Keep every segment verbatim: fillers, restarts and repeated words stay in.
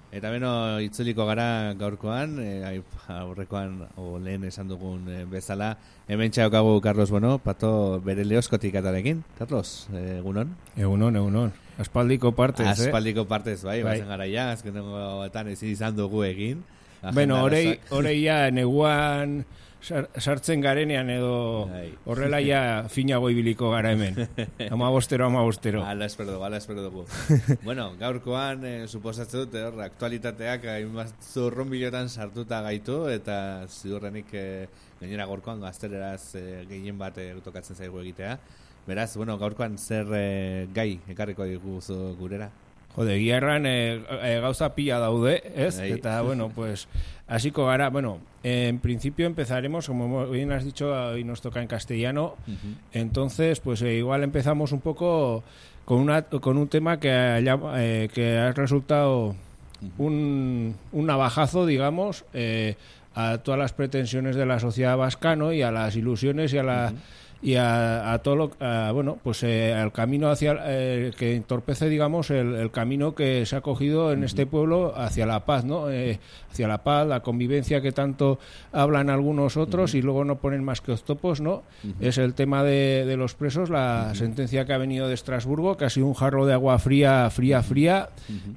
Eta beno, itzuliko gara gaurkoan, e, aurrekoan, o lehen esan dugun e, bezala, hemen txaukagu Carlos Bueno, pato bere leoskotik atarekin. Carlos, e, egunon? Egunon, egunon. Aspaldiko partez, eh? Aspaldiko partez, bai, bai. Bazen gara ja, azkenengo etan ezin izan dugu egin. Bueno, orei, orei ja, neguan sartzen garenean edo horrela ja finago ibiliko gara hemen. Ama bostero, ama bostero. Ala espero dugu, ala espero dugu. Bueno, gaurkoan, eh, suposatzen dut, eh, aktualitateak zurrun bilotan sartuta gaitu, eta ziurrenik eh, gainera gaurkoan gazteleraz eh, gehien bat eh, tokatzen zaigu egitea. Beraz, bueno, gaurkoan zer eh, gai ekarriko diguzu gurera? Jode, guiarran e, e, gauza pila daude, ez? Ahí. Eta, bueno, pues, hasiko gara, bueno, en principio empezaremos, como bien has dicho, hoy nos toca en castellano, uh-huh. Entonces, pues eh, igual empezamos un poco con una con un tema que, haya, eh, que ha resultado uh-huh. un, un navajazo, digamos, eh, a todas las pretensiones de la sociedad vasca, ¿no? Y a las ilusiones y a la... Uh-huh. y a, a todo lo a, bueno pues eh, al camino hacia eh, que entorpece, digamos, el, el camino que se ha cogido en uh-huh. este pueblo hacia la paz, ¿no? Eh, hacia la paz, la convivencia que tanto hablan algunos otros uh-huh. y luego no ponen más que octopos, ¿no? Uh-huh. Es el tema de, de los presos, la uh-huh. sentencia que ha venido de Estrasburgo, que ha sido un jarro de agua fría, fría, fría uh-huh.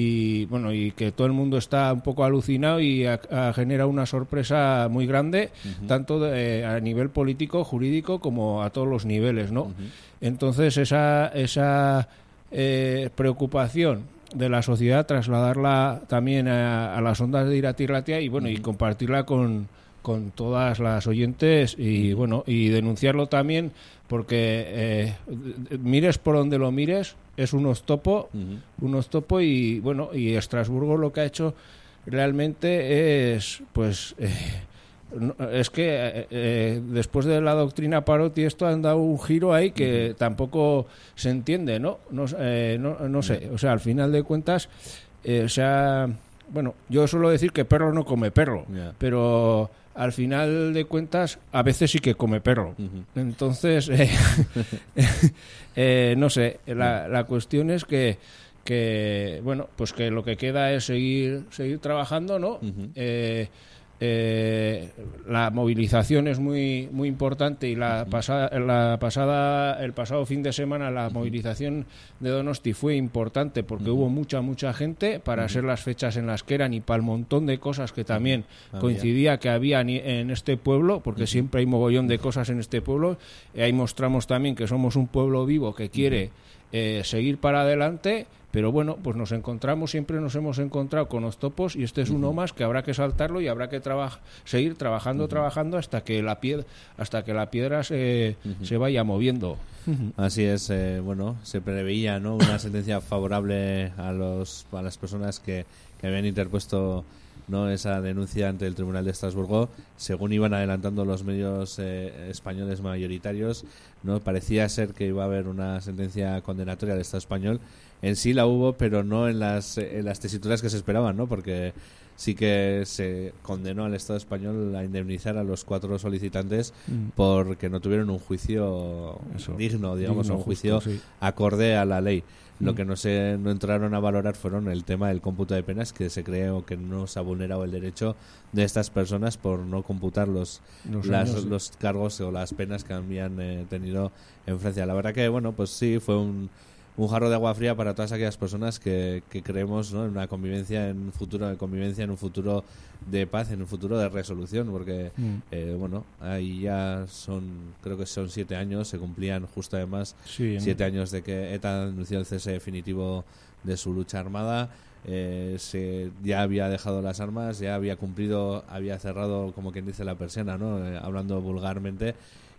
y bueno, y que todo el mundo está un poco alucinado y ha, ha genera una sorpresa muy grande, uh-huh. tanto de, a nivel político, jurídico, como como a todos los niveles, ¿no? Uh-huh. Entonces esa esa eh, preocupación de la sociedad, trasladarla también a, a las ondas de Irati-Ratia y bueno, uh-huh. y compartirla con, con todas las oyentes y uh-huh. bueno, y denunciarlo también porque eh, mires por donde lo mires, es un ostopo, uh-huh. un ostopo y bueno, y Estrasburgo lo que ha hecho realmente es pues eh, es que eh, eh, después de la doctrina Parotti esto han dado un giro ahí que uh-huh. tampoco se entiende, ¿no? No, eh, no, no sé, o sea, al final de cuentas, eh, o sea, bueno, yo suelo decir que perro no come perro, yeah. pero al final de cuentas a veces sí que come perro. Uh-huh. Entonces, eh, eh, no sé, la, la cuestión es que que bueno, pues que lo que queda es seguir seguir trabajando, ¿no? Uh-huh. Eh, Eh, la movilización es muy muy importante y la pasada la pasada el pasado fin de semana la uh-huh. movilización de Donosti fue importante porque uh-huh. hubo mucha mucha gente para uh-huh. ser las fechas en las que eran y para el montón de cosas que también uh-huh. coincidía que había en este pueblo, porque uh-huh. siempre hay mogollón de cosas en este pueblo, y ahí mostramos también que somos un pueblo vivo que quiere uh-huh. eh, seguir para adelante. Pero bueno, pues nos encontramos, siempre nos hemos encontrado con octopos y este es uno uh-huh. más que habrá que saltarlo y habrá que traba- seguir trabajando, uh-huh. trabajando hasta que la piedra, hasta que la piedra se, uh-huh. se vaya moviendo. Uh-huh. Así es, eh, bueno, se preveía, ¿no?, una sentencia favorable a los a las personas que, que habían interpuesto, ¿no?, esa denuncia ante el Tribunal de Estrasburgo. Según iban adelantando los medios eh, españoles mayoritarios, no parecía ser que iba a haber una sentencia condenatoria del Estado español. En sí la hubo, pero no en las en las tesituras que se esperaban, ¿no? Porque sí que se condenó al Estado español a indemnizar a los cuatro solicitantes mm. porque no tuvieron un juicio Eso. digno, digamos, digno, un juicio justo, sí. acorde a la ley. Mm. Lo que no se no entraron a valorar fueron el tema del cómputo de penas, que se cree que no se ha vulnerado el derecho de estas personas por no computar los los, las, años, sí. los cargos o las penas que habían eh, tenido en Francia. La verdad que, bueno, pues sí, fue un un jarro de agua fría para todas aquellas personas que, que creemos, ¿no?, en una convivencia, en un futuro de convivencia, en un futuro de paz, en un futuro de resolución, porque mm. eh, bueno, ahí ya son, creo que son siete años, se cumplían justo además sí, siete ¿no? años de que ETA anunció el cese definitivo de su lucha armada. Eh, se ya había dejado las armas, ya había cumplido, había cerrado, como quien dice, la persiana, ¿no?, eh, hablando vulgarmente.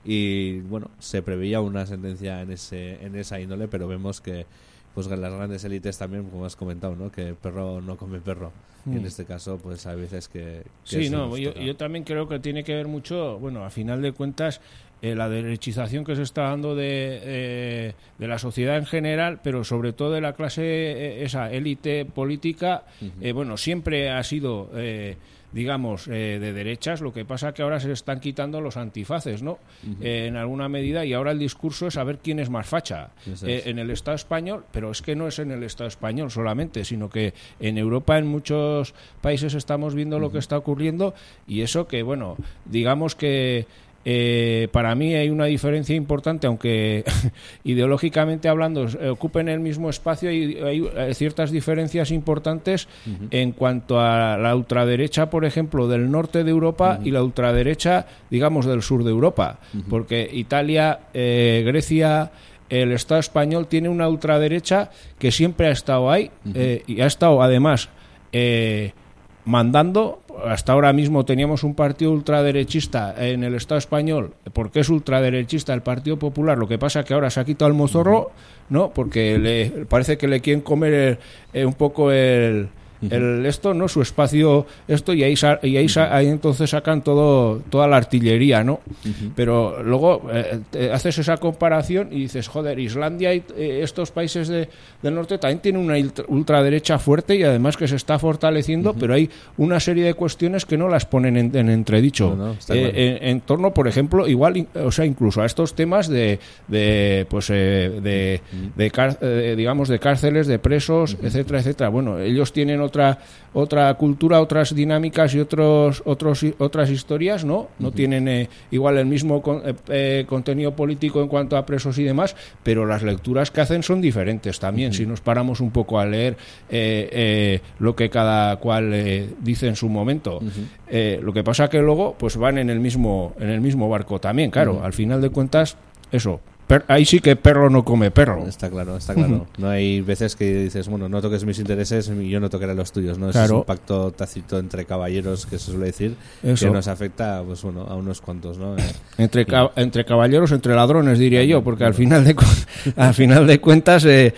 Y bueno, se preveía una sentencia en ese en esa índole, pero vemos que pues las grandes élites también, como has comentado, ¿no?, que perro no come perro. Mm. Y en este caso, pues hay veces que... que sí, no, yo, yo también creo que tiene que ver mucho, bueno, a final de cuentas, eh, la derechización que se está dando de, eh, de la sociedad en general, pero sobre todo de la clase, eh, esa élite política, uh-huh. eh, bueno, siempre ha sido... Eh, digamos, eh, de derechas. Lo que pasa que ahora se están quitando los antifaces, ¿no? Uh-huh. Eh, en alguna medida, y ahora el discurso es saber quién es más facha. Es. Eh, en el Estado español, pero es que no es en el Estado español solamente, sino que en Europa, en muchos países estamos viendo uh-huh. lo que está ocurriendo, y eso que, bueno, digamos que Eh, para mí hay una diferencia importante, aunque ideológicamente hablando eh, ocupen el mismo espacio, y hay, hay ciertas diferencias importantes uh-huh. en cuanto a la ultraderecha, por ejemplo, del norte de Europa uh-huh. y la ultraderecha, digamos, del sur de Europa, uh-huh. porque Italia, eh, Grecia, el Estado español tiene una ultraderecha que siempre ha estado ahí uh-huh. eh, y ha estado además eh, mandando. Hasta ahora mismo teníamos un partido ultraderechista en el Estado español. ¿Por qué es ultraderechista el Partido Popular? Lo que pasa es que ahora se ha quitado el mozorro, ¿no? Porque le, parece que le quieren comer el, eh, un poco el, el esto, ¿no? Su espacio, esto, y ahí y ahí, ahí entonces sacan todo toda la artillería, ¿no? Uh-huh. Pero luego eh, haces esa comparación y dices, joder, Islandia y eh, estos países de, del norte también tienen una ultraderecha fuerte y además que se está fortaleciendo, uh-huh. pero hay una serie de cuestiones que no las ponen en, en entredicho. No, no, eh, en, en torno, por ejemplo, igual, o sea, incluso a estos temas de, de pues, eh, de, uh-huh. de, car- eh, digamos, de cárceles, de presos, uh-huh. etcétera, etcétera. Bueno, ellos tienen otra otra cultura, otras dinámicas y otros otros otras historias, ¿no? No uh-huh. tienen eh, igual el mismo con, eh, eh, contenido político en cuanto a presos y demás, pero las lecturas que hacen son diferentes también. Uh-huh. Si nos paramos un poco a leer eh, eh, lo que cada cual eh, dice en su momento, uh-huh. eh, lo que pasa que luego pues van en el mismo en el mismo barco también, claro. Uh-huh. Al final de cuentas, eso. Per, ahí sí que perro no come perro. Está claro, está claro. No hay veces que dices, bueno, no toques mis intereses y yo no tocaré los tuyos, ¿no? Claro. Es un pacto tácito entre caballeros, que se suele decir, Eso. que nos afecta, pues bueno, a unos cuantos, ¿no? Eh, entre ca- entre caballeros, entre ladrones, diría yo, porque al final de cu- al final de cuentas, eh,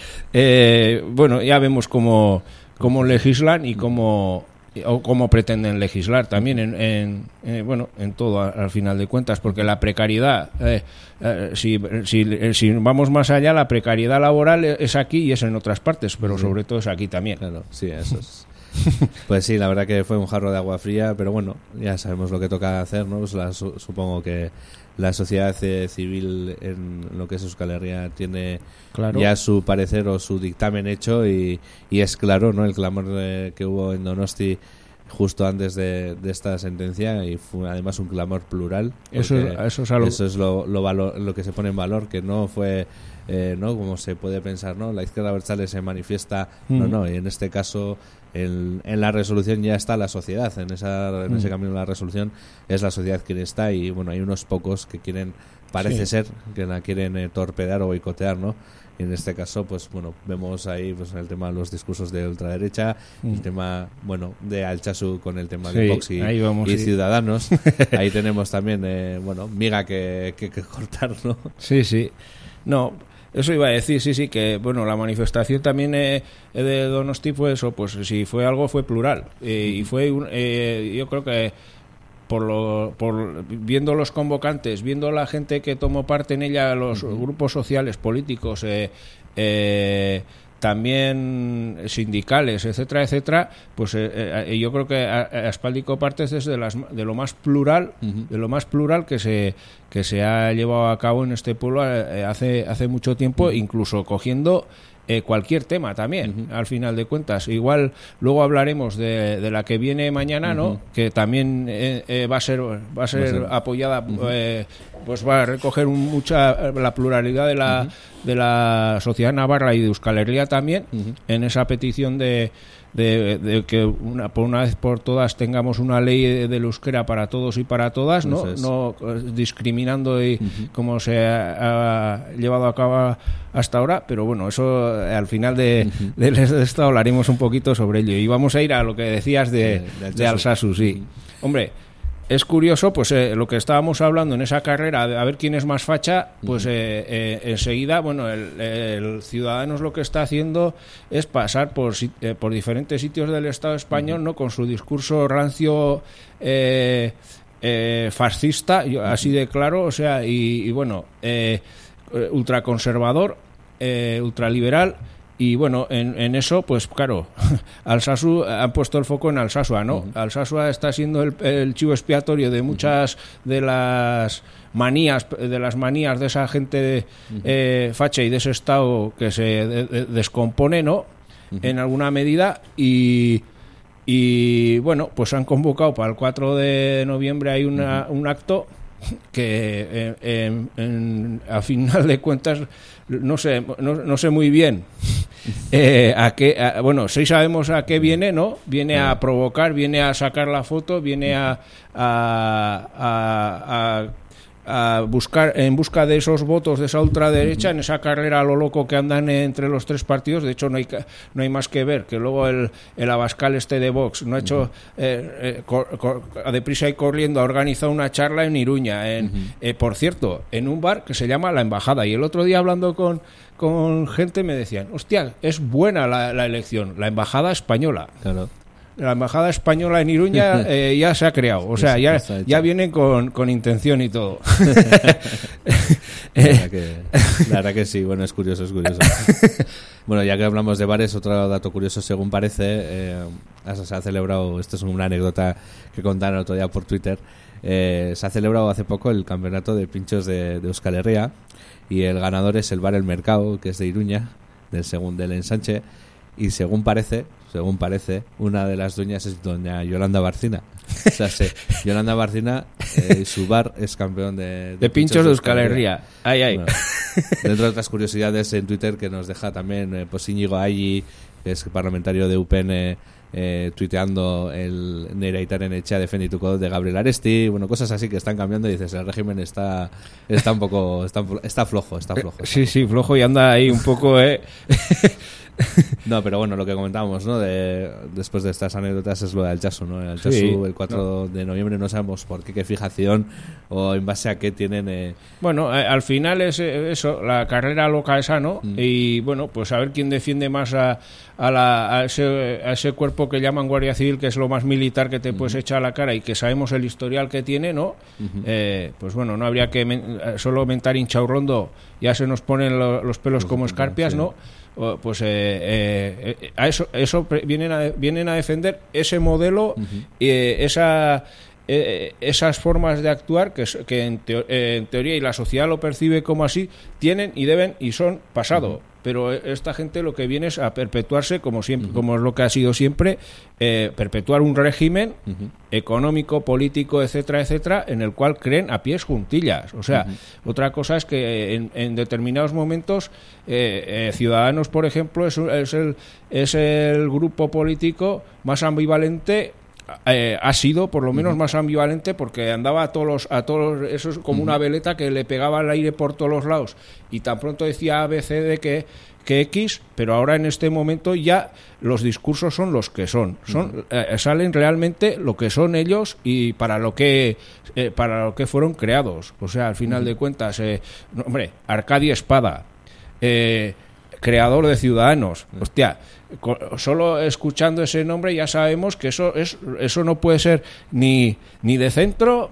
eh, bueno, ya vemos cómo cómo legislan y cómo o cómo pretenden legislar también en, en eh, bueno en todo a, al final de cuentas, porque la precariedad eh, eh, si, si, si vamos más allá, la precariedad laboral es aquí y es en otras partes, pero sí. sobre todo es aquí también. Claro, sí, eso es. Pues sí, la verdad que fue un jarro de agua fría, pero bueno, ya sabemos lo que toca hacer, ¿no? Pues la, su, supongo que la sociedad eh, civil en lo que es Euskal Herria tiene claro. ya su parecer o su dictamen hecho, y, y es claro, ¿no? El clamor eh, que hubo en Donosti justo antes de, de esta sentencia, y fue además un clamor plural. Eso, eso es, algo... eso es lo, lo, valor, lo que se pone en valor, que no fue... Eh, no como se puede pensar, no, la izquierda abertzale se manifiesta, mm. no, no, y en este caso en, en la resolución ya está la sociedad, en esa en mm. ese camino de la resolución es la sociedad quien está, y bueno, hay unos pocos que quieren, parece sí. ser que la quieren eh, torpedar o boicotear, ¿no? Y en este caso, pues bueno, vemos ahí pues el tema de los discursos de ultraderecha, mm. el tema, bueno, de Altsasu con el tema sí, de Vox y, vamos, y sí. Ciudadanos. Ahí tenemos también, eh, bueno, miga que, que, que cortar, ¿no? Sí, sí. No, eso iba a decir, sí, sí, que bueno, la manifestación también eh, de Donosti fue eso, pues si fue algo fue plural, eh, y fue, un, eh, yo creo que por lo, por viendo los convocantes, viendo la gente que tomó parte en ella, los uh-huh. grupos sociales, políticos, eh, eh, también sindicales, etcétera, etcétera, pues eh, eh, yo creo que Aspaldiko Partez es de las de lo más plural, uh-huh. de lo más plural que se que se ha llevado a cabo en este pueblo eh, hace hace mucho tiempo, uh-huh. incluso cogiendo eh, cualquier tema también, uh-huh. al final de cuentas. Igual luego hablaremos de, de la que viene mañana, ¿no? Uh-huh. Que también eh, eh, va a ser va a ser, va a ser. apoyada, uh-huh. eh, pues va a recoger un, mucha la pluralidad de la uh-huh. de la sociedad navarra y de Euskal Herria también, uh-huh. en esa petición de De, de que una, por una vez por todas tengamos una ley del euskera para todos y para todas, no, es. no discriminando y uh-huh. como se ha, ha llevado a cabo hasta ahora, pero bueno, eso al final de, uh-huh. de, de esto hablaremos un poquito sobre ello, y vamos a ir a lo que decías de, de, de Altsasu, sí. Uh-huh. Hombre, es curioso, pues eh, lo que estábamos hablando en esa carrera, a ver quién es más facha, pues eh, eh, enseguida, bueno, el, el Ciudadanos lo que está haciendo es pasar por, eh, por diferentes sitios del Estado español, uh-huh. ¿no? Con su discurso rancio, eh, eh, fascista, yo, así de claro, o sea, y, y bueno, eh, ultraconservador, eh, ultraliberal. Y bueno, en, en eso, pues claro, Alsasu han puesto el foco en Alsasua, ¿no? Uh-huh. Alsasua está siendo el, el chivo expiatorio de muchas uh-huh. de las manías, de las manías de esa gente de, uh-huh. eh, facha y de ese estado que se de, de, descompone, ¿no? Uh-huh. En alguna medida y y bueno, pues han convocado para el cuatro de noviembre hay una, uh-huh. un acto que eh, en, en, a final de cuentas no sé no, no sé muy bien eh, a qué a, bueno sí sabemos a qué viene, no viene a provocar, viene a sacar la foto, viene a a, a, a a buscar en busca de esos votos de esa ultraderecha en esa carrera a lo loco que andan entre los tres partidos. De hecho no hay no hay más que ver que luego el, el Abascal este de Vox no ha hecho eh, eh, cor, cor, a deprisa y corriendo ha organizado una charla en Iruña en, uh-huh. eh, por cierto en un bar que se llama La Embajada, y el otro día hablando con con gente me decían, hostia, es buena la, la elección, la Embajada Española. Claro. La embajada española en Iruña eh, ya se ha creado, o sea, ya, ya vienen con, con intención y todo. La verdad, que, la verdad que sí, bueno, es curioso, es curioso. Bueno, ya que hablamos de bares, otro dato curioso, según parece, eh, se ha celebrado, esto es una anécdota que contaron el otro día por Twitter, eh, se ha celebrado hace poco el campeonato de pinchos de, de Euskal Herria, y el ganador es el bar El Mercado, que es de Iruña, del segundo del ensanche, y según parece, según parece, una de las dueñas es doña Yolanda Barcina. O sea, sí, Yolanda Barcina, eh, su bar es campeón de, de, de pinchos de Euskal Herria. Ay, ay. Bueno, dentro de otras curiosidades en Twitter que nos deja también, eh, pues Íñigo Ayi, que es parlamentario de U P N, eh, tuiteando el Nereitar en Echea defendituko de Gabriel Aresti, bueno, cosas así que están cambiando y dices, el régimen está está un poco, está, está flojo, está flojo. Está sí, flojo. sí, flojo y anda ahí un poco, eh... No, pero bueno, lo que comentábamos, ¿no? De, después de estas anécdotas es lo del Chasu, ¿no? El Chasu, sí, el cuatro no. de noviembre, no sabemos por qué, qué fijación o en base a qué tienen... Eh... Bueno, eh, al final es eso, la carrera loca esa, ¿no? Mm. Y bueno, pues a ver quién defiende más a, a, la, a, ese, a ese cuerpo que llaman Guardia Civil, que es lo más militar que te mm. puedes echar a la cara y que sabemos el historial que tiene, ¿no? Mm-hmm. Eh, pues bueno, no habría que men- solo mentar Inchaurrondo, ya se nos ponen lo, los pelos pues como escarpias, sí. ¿no? Pues eh, eh, a eso eso vienen a vienen a defender ese modelo y uh-huh. eh, esa eh, esas formas de actuar que, que en, teo, eh, en teoría y la sociedad lo percibe como así, tienen y deben y son pasado. Uh-huh. Pero esta gente lo que viene es a perpetuarse como siempre, uh-huh. como es lo que ha sido siempre, eh, perpetuar un régimen uh-huh. económico, político, etcétera, etcétera, en el cual creen a pies juntillas. O sea, uh-huh. otra cosa es que en, en determinados momentos eh, eh, Ciudadanos, por ejemplo, es, es el es el grupo político más ambivalente. Eh, ha sido por lo menos uh-huh. más ambivalente, porque andaba a todos los, a todos los, eso es como uh-huh. una veleta que le pegaba al aire por todos los lados y tan pronto decía A B C de que, que X, pero ahora en este momento ya los discursos son los que son, son uh-huh. eh, salen realmente lo que son ellos y para lo que eh, para lo que fueron creados. O sea, al final uh-huh. de cuentas, eh, no, hombre, Arcadio Espada, eh, creador de Ciudadanos, uh-huh. hostia, solo escuchando ese nombre ya sabemos que eso es eso no puede ser ni ni de centro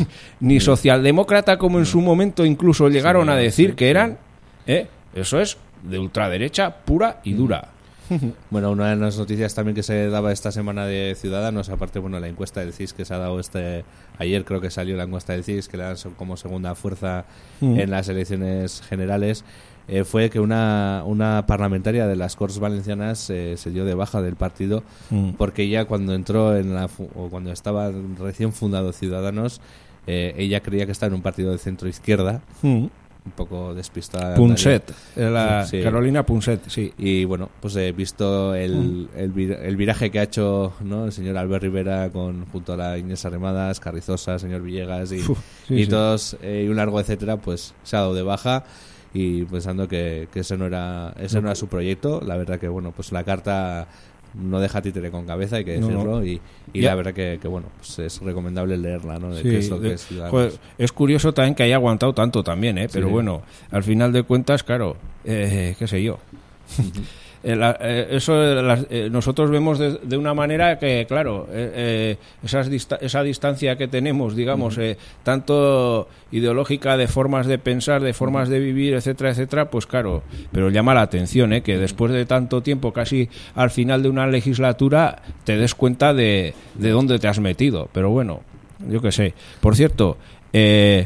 ni socialdemócrata, como en su momento incluso llegaron sí, a decir sí, que eran, ¿eh? Eso es de ultraderecha pura y dura. Bueno, una de las noticias también que se daba esta semana de Ciudadanos, aparte, bueno, la encuesta del C I S que se ha dado este ayer, creo que salió la encuesta del C I S, que le dan como segunda fuerza mm. en las elecciones generales, eh, fue que una una parlamentaria de las Corts Valencianas eh, se dio de baja del partido mm. porque ella cuando entró en la o cuando estaba recién fundado Ciudadanos, eh, ella creía que estaba en un partido de centro izquierda. Mm. Un poco despistada. Punset, la sí. Carolina Punset, sí. Y bueno, pues he visto el, mm. el, vir, el viraje que ha hecho, ¿no?, el señor Albert Rivera con junto a la Inés Arremadas, Carrizosa, señor Villegas y, Uf, sí, y sí. todos, eh, y un largo etcétera, pues se ha dado de baja y pensando que, que ese no era ese no. no era su proyecto. La verdad que, bueno, pues la carta no deja títere con cabeza, hay que decirlo, no, no. y, y la verdad que, que bueno, pues es recomendable leerla, ¿no? De sí, qué es lo de, que es pues, es curioso también que haya aguantado tanto también, ¿eh? Pero sí. bueno, al final de cuentas, claro, eh, qué sé yo. Uh-huh. eh, la, eh, eso la, eh, nosotros vemos de, de una manera que, claro, eh, eh, esas dista- esa distancia que tenemos, digamos, uh-huh. eh, tanto ideológica, de formas de pensar, de formas uh-huh. de vivir, etcétera, etcétera, pues claro, pero llama la atención, ¿eh? Que uh-huh. después de tanto tiempo, casi al final de una legislatura, te des cuenta de, de dónde te has metido. Pero bueno, yo qué sé. Por cierto, eh,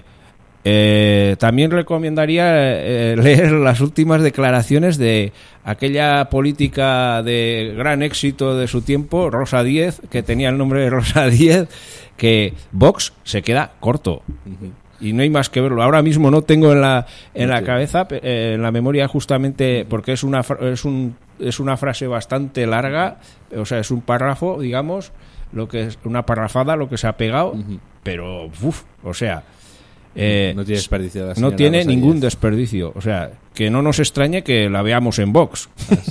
Eh, también recomendaría eh, leer las últimas declaraciones de aquella política de gran éxito de su tiempo, Rosa Díez, que tenía el nombre de Rosa Díez, que Vox se queda corto. Uh-huh. Y no hay más que verlo. Ahora mismo no tengo en la en la cabeza, eh, en la memoria justamente, porque es una es un es una frase bastante larga, o sea, es un párrafo, digamos, lo que es una parrafada, lo que se ha pegado, uh-huh. pero uff, o sea, Eh, no tiene desperdicio la no tiene ningún desperdicio, o sea, que no nos extrañe que la veamos en Vox.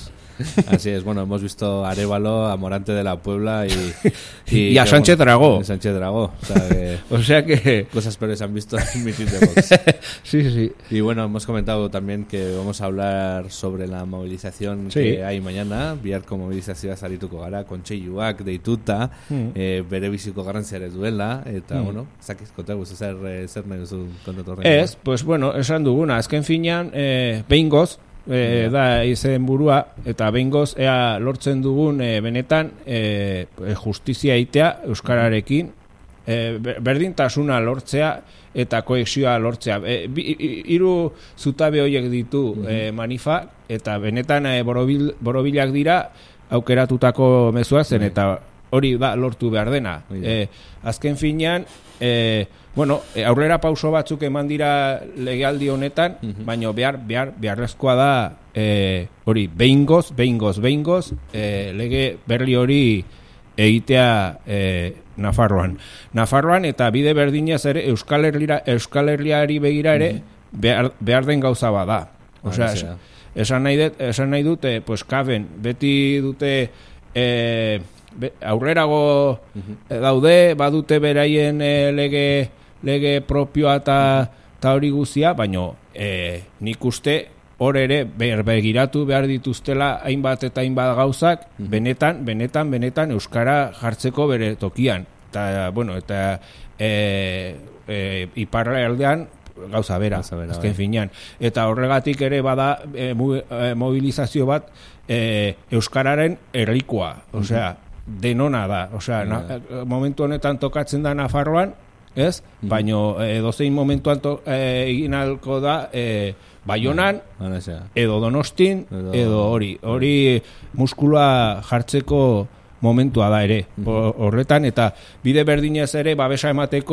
Así es, bueno, hemos visto a Arévalo, a Morante de la Puebla y, y, y a que, Sánchez bueno, Dragó. Sánchez Dragó, o sea que, o sea que cosas peores han visto en mitin de Vox. Sí, sí. Y bueno, hemos comentado también que vamos a hablar sobre la movilización sí. que hay mañana, biharko mobilizazioa sarituko gara, kontseiluak deituta, mm. eh, bere biziko garrantzia ere duela, eta mm. bueno, zakiz, konta guzu, zer, zer nahi duzu kontatu horrein? Ez, pues bueno, esan duguna, azken finean, eh, behingoz, E, da izen burua, eta behingoz ea lortzen dugun e, benetan e, justizia egitea euskararekin, e, berdintasuna lortzea eta koexioa lortzea. E, bi, hiru zutabe horiek ditu e, manifa, eta benetan e, borobil, borobilak dira aukeratutako mezua zen, eta hori da lortu behar dena. E, azken finean, e, bueno, aurrera pauso batzuk eman dira legealdi honetan, uh-huh. baina behar, behar, beharrezkoa da e, hori, behingoz, behingoz, behingoz, e, lege berri hori egitea e, Nafarroan. Nafarroan eta bide berdinaz ere Euskal Herria, Euskal Herriari begira ere uh-huh. behar, behar den gauza bada. Osea, es, esan nahi dut, esan nahi dute, pues kaben, beti dute e, be, aurrerago uh-huh. daude, badute beraien e, lege lege propioa eta hori guztia, baina e, nik uste hor ere begiratu behar dituztela hainbat eta hainbat gauzak, mm-hmm. benetan, benetan, benetan euskara jartzeko bere tokian. Eta, bueno, eta e, e, iparraldean gauza bera, azken finean. Eta horregatik ere bada e, mobilizazio bat e, euskararen errikoa, osea, mm-hmm. denona da, osea, yeah. na, momentu honetan tokatzen da Nafarroan, ez? Mm-hmm. Baino edozein momentuan to, e, egin alko da e, Baionan, ah, edo Donostin, edo, edo hori. Hori muskulua jartzeko momentua da ere. Mm-hmm. Horretan, eta bide berdinez ere babesa emateko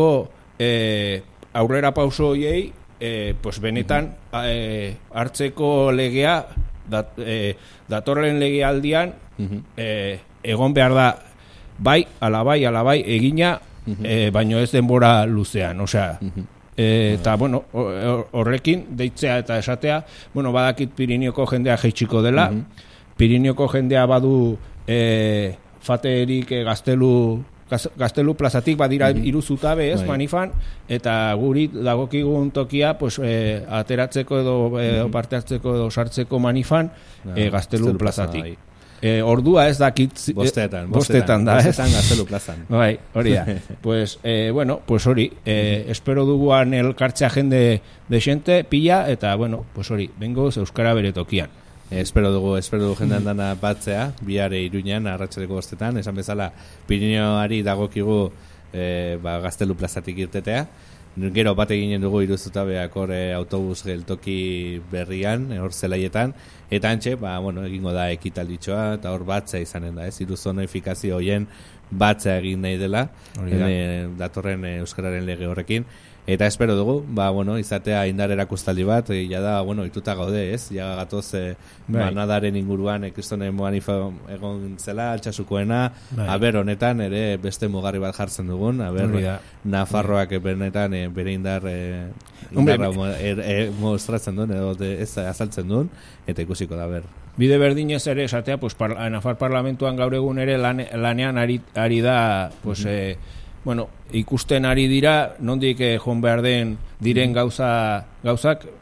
e, aurrera pauso hoiei, e, pues benetan mm-hmm. e, hartzeko legea, dat, e, datorren legealdian, mm-hmm. e, egon behar da bai, alabai, alabai, egina, Uh-huh. E, baino ez denbora luzean, osea, uh-huh. e, eta, bueno, horrekin deitzea eta esatea, bueno, badakit Pirineoko jendea jeitsiko dela, uh-huh. Pirineoko jendea badu e, faterik e, gaztelu, gaztelu plazatik badira uh-huh. hiru zutabe ez, right. manifan, eta guri dagokigun tokia, pues, e, ateratzeko edo, uh-huh. edo parte hartzeko edo sartzeko manifan, uh-huh. e, gaztelu plazatik. Plaza, Eh, ordua ez dakit bostetan, eh, bostetan da, bostetan gaztelu plazan. Bai, hori da. Pues, eh, bueno, pues hori, eh, espero duguan elkartzea jende de xente, pila, eta, bueno, pues hori, bengoz euskara bere tokian. Eh, espero dugu, espero dugu jendean dana batzea, bihare Iruñan, arratsaleko bostetan, esan bezala, Pirineoari dagokigu eh, ba, gaztelu plazatik irtetea. Gero bat eginen dugu iruzutabeak hor e, autobus geltoki berrian, hor zelaietan, eta antxe, ba, bueno, egingo da ekitalditxoa, eta hor batzea izanen da, ez, iruzonifikazio hoien batzea egin nahi dela, en, datorren e, euskararen lege horrekin, eta espero dugu, ba, bueno, izatea indar erakustaldi bat, e, ja da, bueno, ituta gaude, ez, ja gatoz e, manadaren inguruan, e, kristonen manifa egon zela, altxasukoena, bai. Aber honetan, ere beste mugarri bat jartzen dugun, aber Nafarroak e, benetan e, bere indar e, indarra er, e, mostratzen duen, edo de, ez azaltzen duen, eta ikusiko da, ber. Bide berdinez ere esatea, pues, par, Nafar parlamentuan gaur egun ere lan, lanean ari, ari da, pues, mm-hmm. e, bueno, ikusten ari dira, nondik eh, joan behar den diren gauza, gauzak,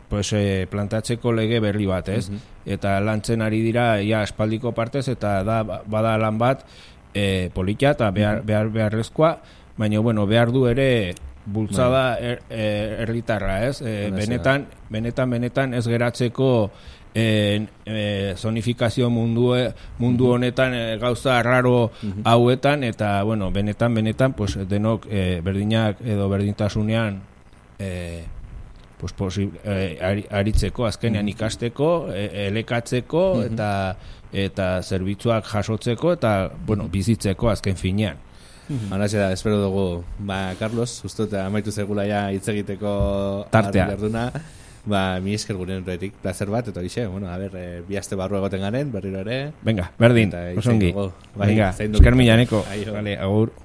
pues, e, plantatzeko lege berri bat, ez? Uh-huh. Eta lantzen ari dira ja aspaldiko partez, eta da bada lan bat e, polita eta behar, behar beharrezkoa, baina bueno, behar du ere bultzada er, er, erritarra, ez? E, benetan, benetan, benetan ez geratzeko E, e, zonifikazio mundu, mundu honetan e, gauza raro hauetan, eta bueno, benetan, benetan, pues, denok e, berdinak edo berdintasunean e, pues, posible, e, ari, aritzeko, azkenean ikasteko, e, elekatzeko, eta eta zerbitzuak jasotzeko, eta bueno, bizitzeko azken finean. Hala da, espero dugu, ba, Carlos, justo eta amaitu zegula ja hitz egiteko tartea. Jarduna. Ba, mi esker guren horretik, placer bat, eta hoxe, bueno, a ber, eh, bi aste barru egoten garen, berriro ere. Venga, berdin, osongi. Venga, esker milaneko. Vale, agur.